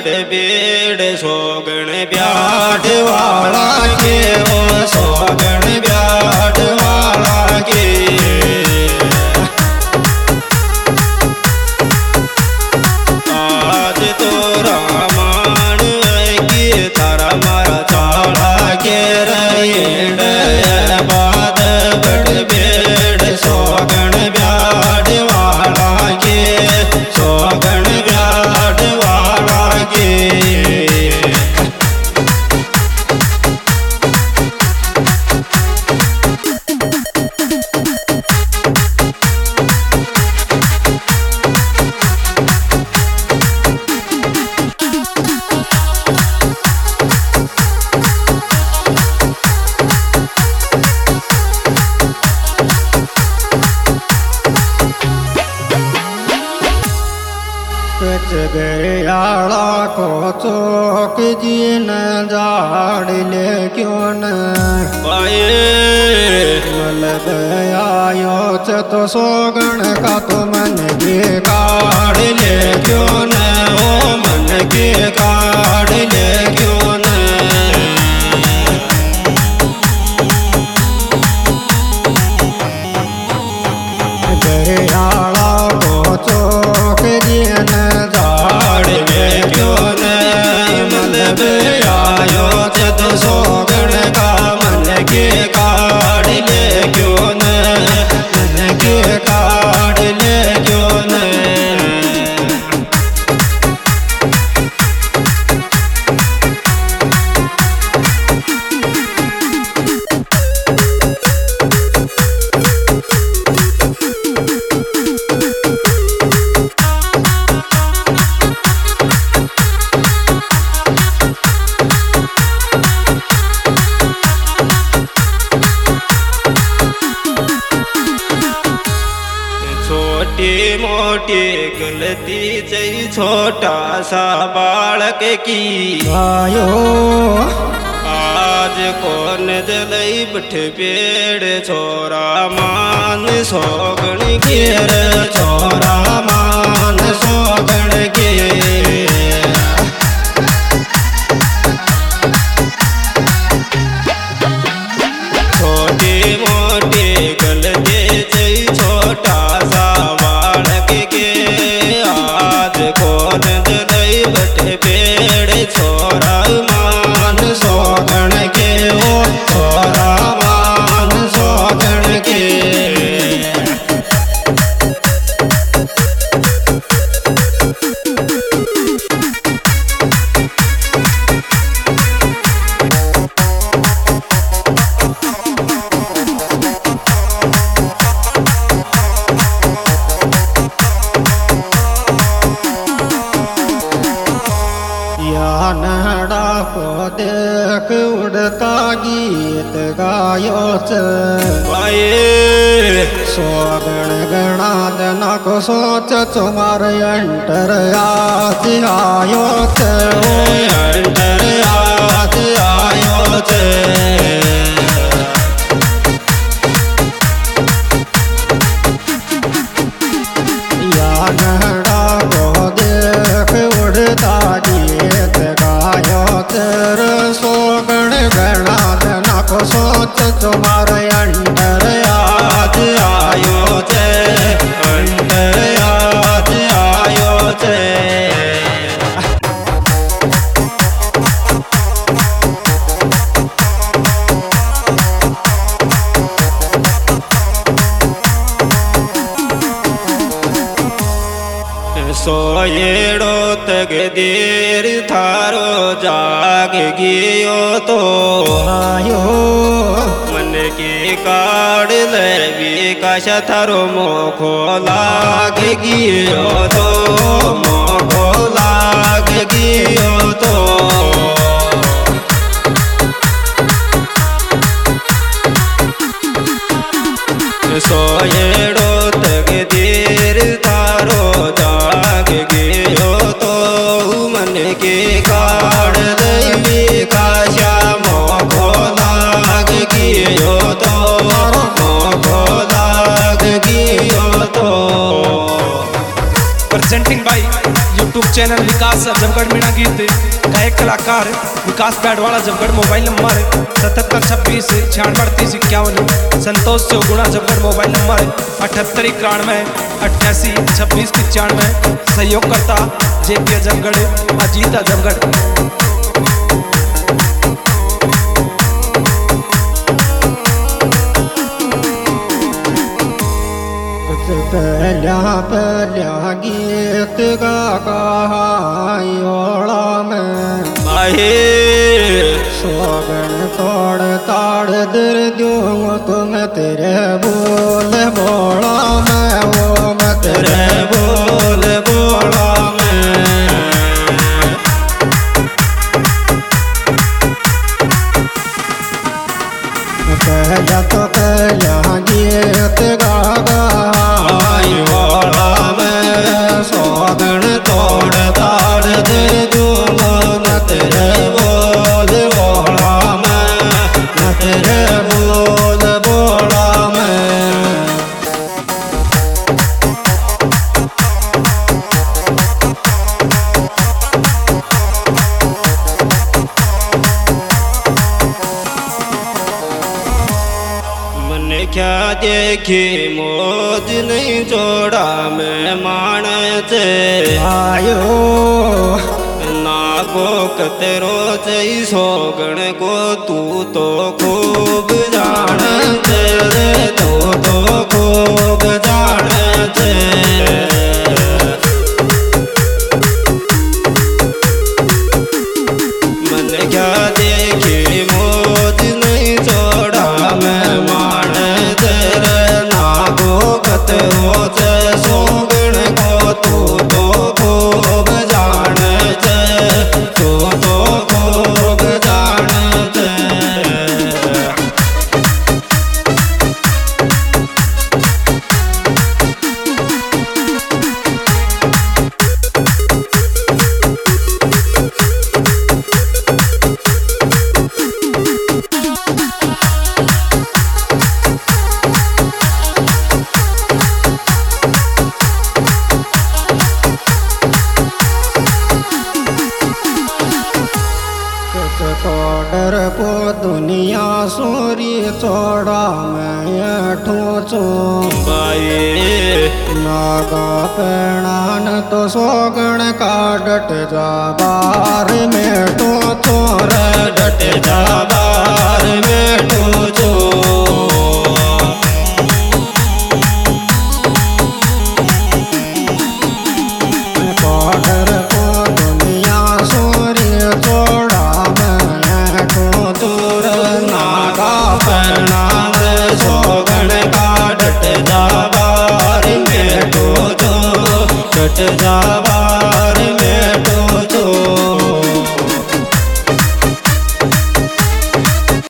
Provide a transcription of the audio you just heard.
बेड़ सोगण bat वाला के ओ सोगण bat वाला के आज तो रामायण की तारा मारा चाला के रेड बाद बट बेड़ सोगण ब्याट वाला के सोगण ब्याट वाला के गयाला को चौक जी न जाड़ ले क्यों न मल गया तो सोगण का तो मन के काढ़ ले क्यों न ओ मन के काढ़ ले क्यों न गयाला को चौक जी न आयो तो सोगण का मन के काढ़ ले क्यों न मन के काढ़ ले क्यों न मोटी गलती जई छोटा सा बालक की आयो आज कौन जलई बठ पेड़ छोरा मान सोगण घेर छोरा मान सोगण के छोटी मोटी गलती जई छोटा सा कौन जलई बठ पेड़ छोरा मान सोगण के ओ छोरा मान सोगण के नहड़ा को देख उड़ता गीत गायो सोगण गणा जना को सोच तुम्हार अंटर आज आयो अंटर आज आयो या नहड़ा को देख उड़ता गीत गायो तेरे सोगण गणा जना को सोच तुम्हारे अंडर आज आयो अंडर आज आयो सोएड़ो तक देर थारो जाग गियो तो आयो मन के काढ़ ले काश थारो मोखो लाग गियो तो मोखो लाग गियो तो सोएड़ो तक देर थारो जाग गियो तो मन के काढ़ दैवी काशा मोखो लाग गियो तो मोखो लाग गियो तो presenting by YouTube channel Vikas Azamgarh मीणा गीत। गायक कलाकार विकास पैडवाला आजमगढ़। Mobile number 7726 96 51। संतोष चौगुणा आजमगढ़। Mobile number 78 91 88 26 95। सहयोगकर्ता JP आजमगढ़ अजीत आजमगढ़। पहला पहला गीत गा कहायोला में माहे सोगन तोड़ ताड़ दर दूँ तुम तेरे बोल बोला मैं वो मैं तेरे बोल बोला मैं। पहला तो पहला गीत गा क्या देखी मोज नहीं जोड़ा मैं मानस आयो नागो कतरो जई सोगण को तू तो खूब जानत रे तू तो खूब जानत। मन क्या देखी मोज नहीं जोड़ा मैं सोगण को तू तो खूब जानत तू तो खूब जानत। डर को दुनिया सोरी चौड़ा मैं ठोचो बाए नागा पेणान तो सोगण का डट जा बार में ठोचो रे डट जा बार में ठोचो। डट जा